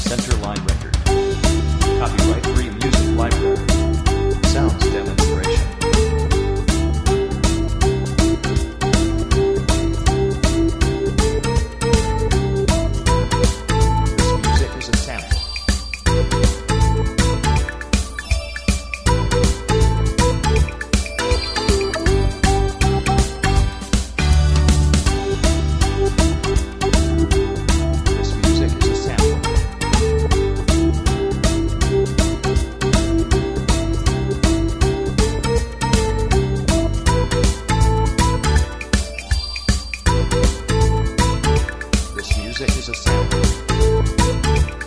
Centerline Record. Copyright Free Music Library. Sounds demonstration. This music is a sample. This music is a sample. This music is a sample.